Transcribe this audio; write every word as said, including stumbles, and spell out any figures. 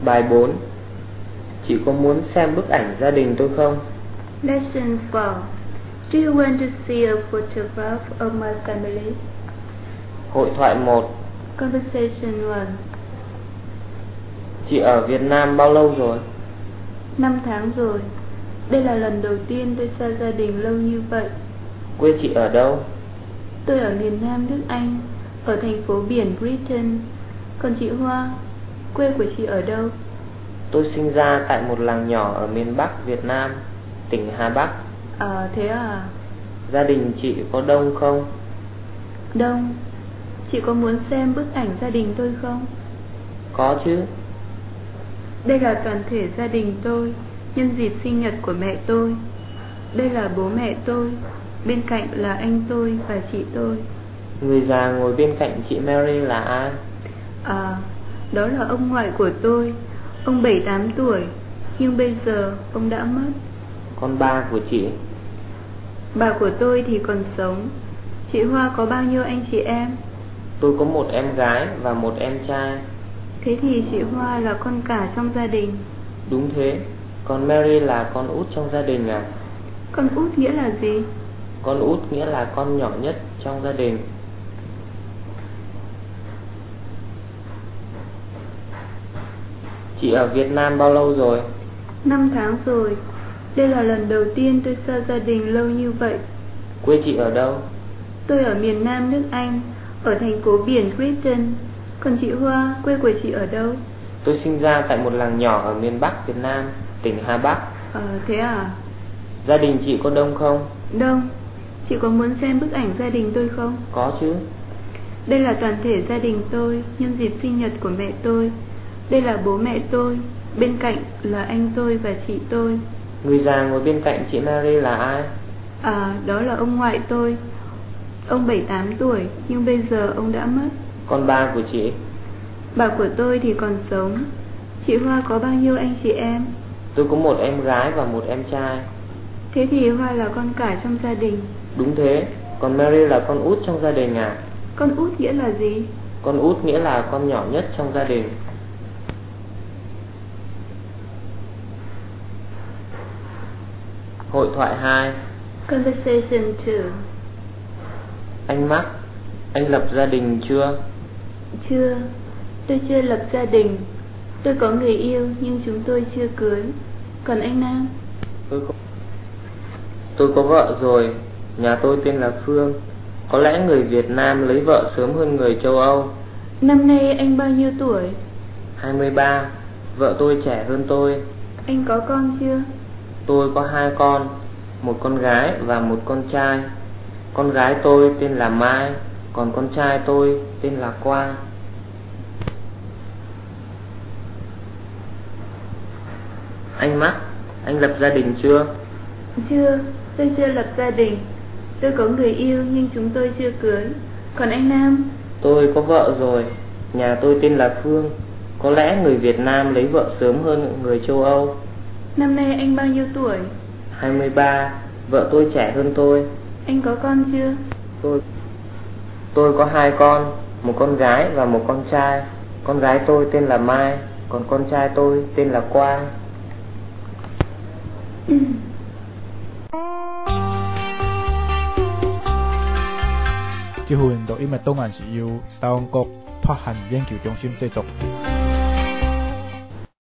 Bài bốn. Chị có muốn xem bức ảnh gia đình tôi không? Lesson four. Do you want to see a photograph of my family? Hội thoại một. Conversation one. Chị ở Việt Nam bao lâu rồi? Năm tháng rồi. Đây là lần đầu tiên tôi xa gia đình lâu như vậy. Quê chị ở đâu? Tôi ở miền Nam nước Anh, ở thành phố biển Britain. Còn chị Hoa, quê của chị ở đâu? Tôi sinh ra tại một làng nhỏ ở miền Bắc Việt Nam, tỉnh Hà Bắc. À thế à? Gia đình chị có đông không? Đông. Chị có muốn xem bức ảnh gia đình tôi không? Có chứ. Đây là toàn thể gia đình tôi nhân dịp sinh nhật của mẹ tôi. Đây là bố mẹ tôi, bên cạnh là anh tôi và chị tôi. Người già ngồi bên cạnh chị Mary là ai? À, đó là ông ngoại của tôi. Ông bảy tám tuổi, nhưng bây giờ ông đã mất. Con ba của chị? Bà của tôi thì còn sống. Chị Hoa có bao nhiêu anh chị em? Tôi có một em gái và một em trai. Thế thì chị Hoa là con cả trong gia đình. Đúng thế. Còn Mary là con út trong gia đình à? Con út nghĩa là gì? Con út nghĩa là con nhỏ nhất trong gia đình. Chị ở Việt Nam bao lâu rồi? Năm tháng rồi. Đây là lần đầu tiên tôi xa gia đình lâu như vậy. Quê chị ở đâu? Tôi ở miền Nam nước Anh, ở thành phố biển Britain. Còn chị Hoa, quê của chị ở đâu? Tôi sinh ra tại một làng nhỏ ở miền Bắc Việt Nam, tỉnh Hà Bắc. Ờ thế à? Gia đình chị có đông không? Đông. Chị có muốn xem bức ảnh gia đình tôi không? Có chứ. Đây là toàn thể gia đình tôi nhân dịp sinh nhật của mẹ tôi. Đây là bố mẹ tôi, bên cạnh là anh tôi và chị tôi. Người già ngồi bên cạnh chị Mary là ai? À, đó là ông ngoại tôi. Ông bảy tám tuổi, nhưng bây giờ ông đã mất. Con ba của chị? Bà của tôi thì còn sống. Chị Hoa có bao nhiêu anh chị em? Tôi có một em gái và một em trai. Thế thì Hoa là con cả trong gia đình. Đúng thế. Còn Mary là con út trong gia đình à? Con út nghĩa là gì? Con út nghĩa là con nhỏ nhất trong gia đình. Hội thoại hai. Conversation two. Anh Mark, anh lập gia đình chưa? Chưa. Tôi chưa lập gia đình. Tôi có người yêu nhưng chúng tôi chưa cưới. Còn anh Nam? Tôi có, tôi có vợ rồi. Nhà tôi tên là Phương. Có lẽ người Việt Nam lấy vợ sớm hơn người châu Âu. Năm nay anh bao nhiêu tuổi? hai mươi ba. Vợ tôi trẻ hơn tôi. Anh có con chưa? Tôi có hai con, một con gái và một con trai. Con gái tôi tên là Mai, còn con trai tôi tên là Quang. Anh Mark, anh lập gia đình chưa? Chưa, tôi chưa lập gia đình. Tôi có người yêu nhưng chúng tôi chưa cưới. Còn anh Nam? Tôi có vợ rồi. Nhà tôi tên là Phương. Có lẽ người Việt Nam lấy vợ sớm hơn người châu Âu. Năm nay anh bao nhiêu tuổi? hai mươi ba. Vợ tôi trẻ hơn tôi. Anh có con chưa? Tôi Tôi có hai con, một con gái và một con trai. Con gái tôi tên là Mai, còn con trai tôi tên là Quang. 這份錄音嘅檔案是由台灣國脫限研究中心製作。